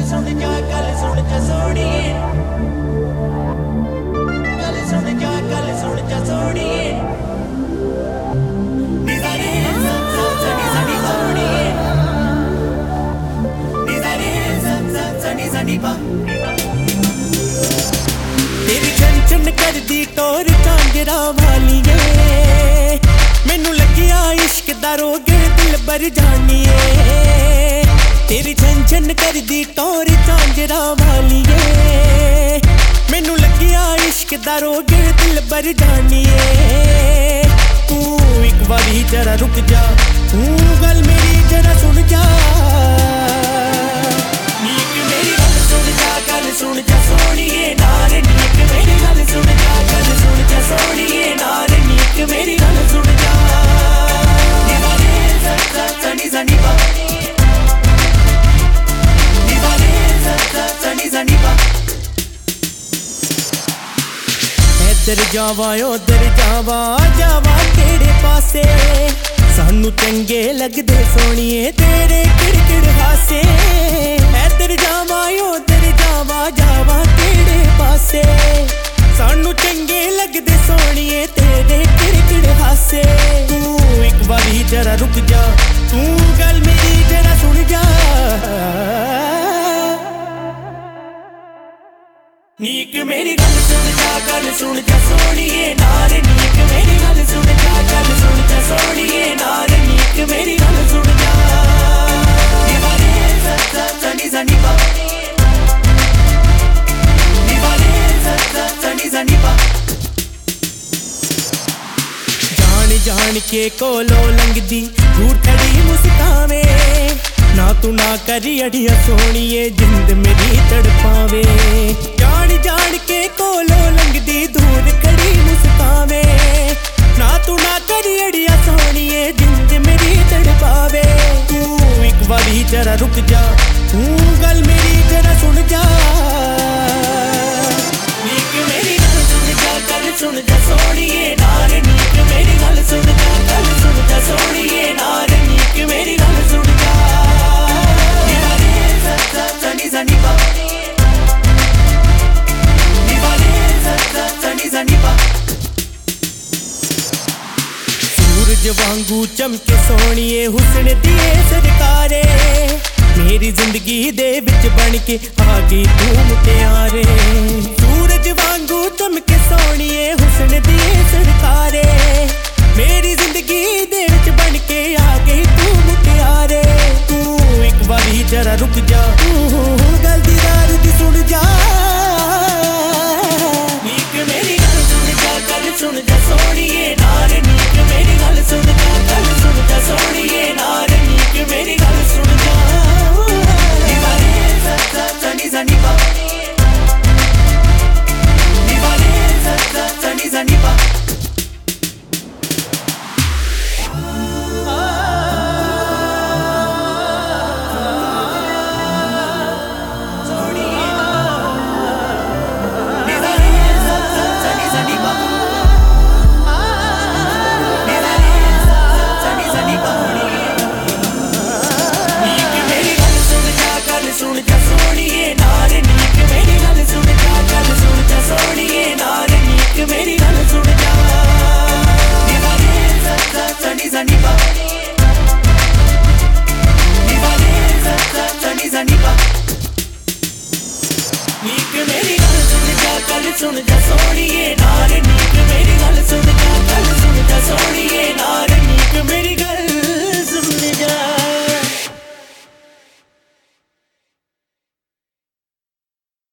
तेरी छन छन कर दी टोर झांजरा वालिए, मैनू लगिया इश्क दा रोग दिल बर जानिए। तेरी छन छन कर दी टोर झांजरा वालिए, मैनू लगिया इश्क दा रोग दिल बर जानिए। तू एक बारी जरा रुक जा, तू गल मेरी जरा सुन जा। सुन जा सोनिए नार नीक मेरी गल सुन जा, गल सुन जा सोनिए नार नीक मेरी गल सुन जा। दीवाने सच्चा सनी सनी बा, दीवाने सच्चा सनी सनी बा। इधर जावा उधर जावा, जावा केड़े पासे, सानू चंगे लगदे सोनिए तेरे किड़किड़ हासे। इधर जावा उधर जावा, जावा केड़े पासे, सानू चंगे लगदे सोनिए तेरे किड़किड़ हासे। तू एक बारी जरा रुक जा, तू गल मेरी जरा सुन जा। नीक मेरी गल सुन जा, गल सुन जा सोनिए नार नीक मेरी गल सुन जा, गल सुन जा सोनिए नार नीक मेरी गल सुन जा। दीवाने सच्चा सनी सनी बा, दीवाने सच्चा सनी सनी बा। जान जान के कोलो लंघदी झूठ खड़ी मुस्कावे, ना तू ना करी अड़िया सोनिए जिंद मेरी तड़पावे। जान जान के कोलो लंघदी दूर खड़ी मुस्कावे, ना तू ना करी अड़िया सोनिए जिंद मेरी तड़पावे। तू एक बारी जरा रुक जा, तू गल मेरी जरा सुन जा। नीक मेरी गल सुन जा, गल सुन जा सोनिए नार नीक मेरी गल सुन जा, गल सुन जा सोनिए नार नीक मेरी गल सुन जा। सनी सनी बा, दीवाने सच्चा सनी सनी बा। सूरज वांगू चमके सोनिए हुस्न दिए सरकारे, मेरी जिंदगी दे विच बन के आ गई तू मुटियारे। सूरज वांगू चमके सोनिए हुस्न दिए सरकारे, मेरी जिंदगी दे विच बन के आ गई तू मुटियारे। तू एक बारी जरा रुक जा, तू गल दीदार दी सुन जा। नीक मेरी गल सुन जा, गल सुन जा सोनिए नार नीक मेरी गल सुन जा, गल सुन जा सोनिए नार नीक मेरी गल सुन जा। दीवाने सच्चा सनी सनी बा, दीवाने सच्चा सनी सनी बा। सुन जा सोनिए नार नीक मेरी गल सुन जा, गल सुन जा सोनिए नार नीक मेरी गल सुन जा। दीवाने सच्चा सनी सनी बा, दीवाने सच्चा सनी सनी बा। नीक मेरी गल सुन जा, गल सुन जा सोनिए।